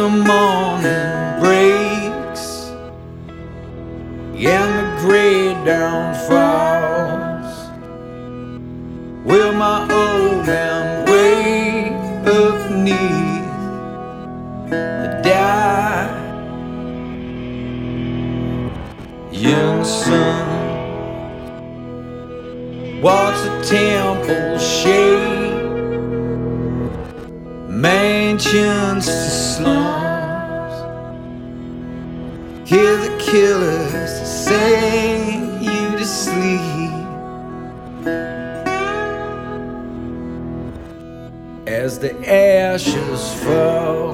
morning breaks and the gray dawn falls, will my old man wake up beneath the dying sun? Watch the temple shake, mansions to slums, hear the killers sing you to sleep as the ashes fall.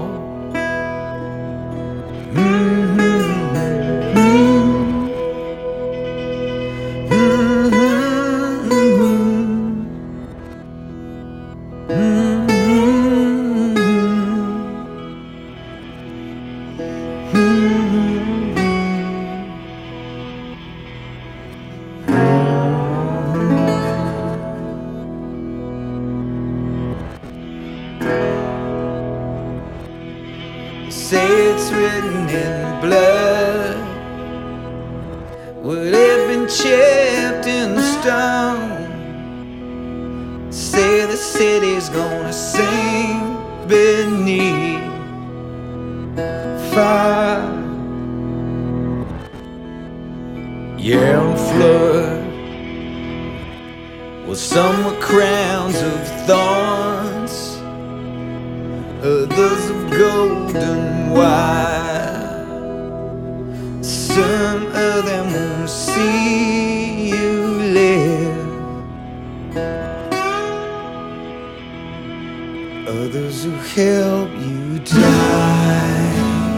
Say it's written in blood, would have been chipped in stone. Say the city's gonna sink beneath fire, yeah, and flood. Well, some were crowns of thorns, others of golden wire. Some of them won't see you live, others who help you die.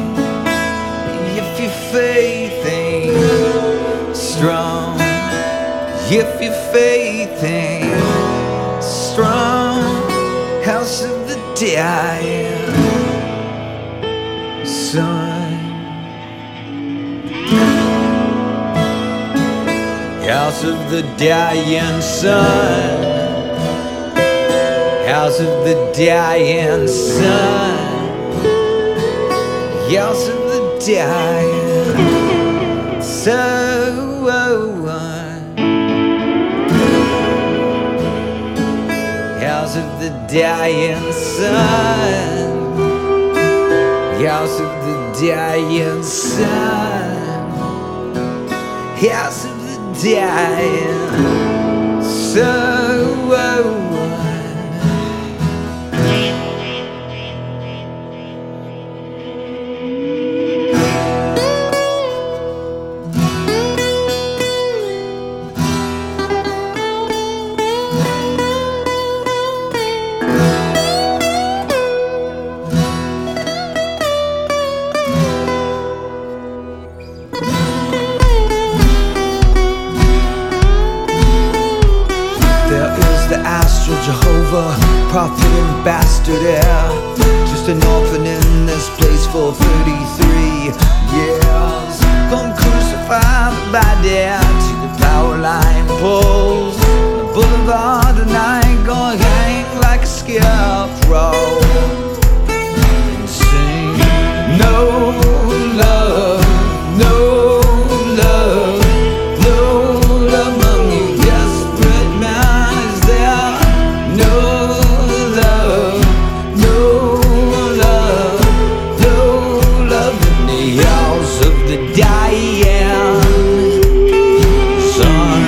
If your faith ain't strong, if your faith ain't strong, house of the dying sun, house of the dying sun, house of the dying sun, house of the dying sun, house of the dying sun, house of the dying sun, house of the dying sun. Jehovah, prophet and bastard heir, just an orphan in this place for 33 years. Come crucify the body to the power line poles, the boulevard tonight, gonna hang like a scarecrow and sing no love, no love, no love among you desperate man. Is there no love, no love, no love in the house of the dying sun?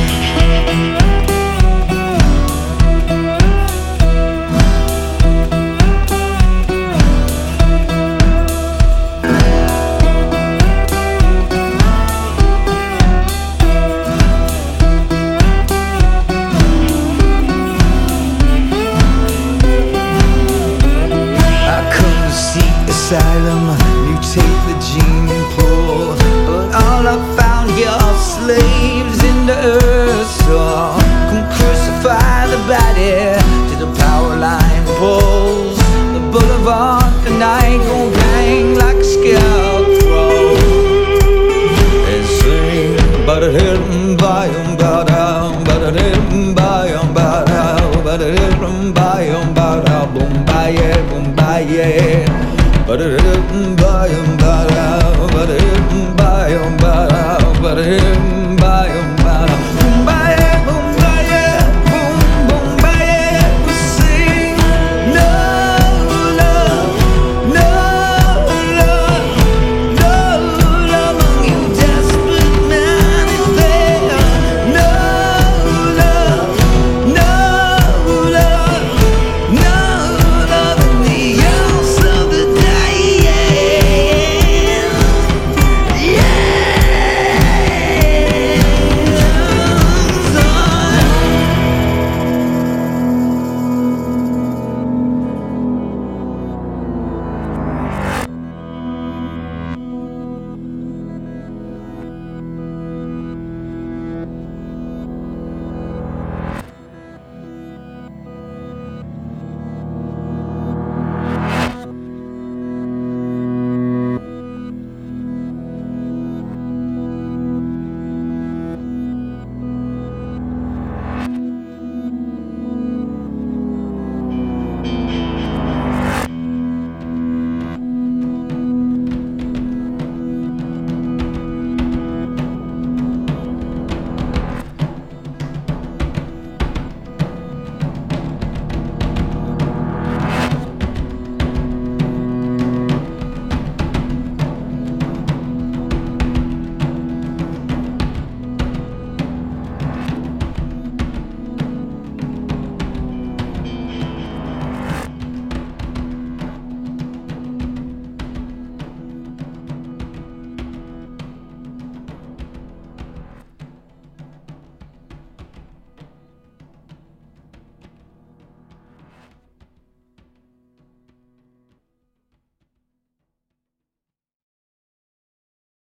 Asylum, mutate the gene pool, but all I found here are slaves in the earth. So come crucify the body to the power line poles, the boulevard tonight, gon' hang like a scarecrow and sing ba-da-dum, ba-yum, ba-dum, ba-da-dum, ba-yum, ba-dum, ba-da-dum, ba-yum, ba-dum, boom, ba-yeah, boom, ba-yeah. Ba-da-da-da, by, by, by, by, by, by,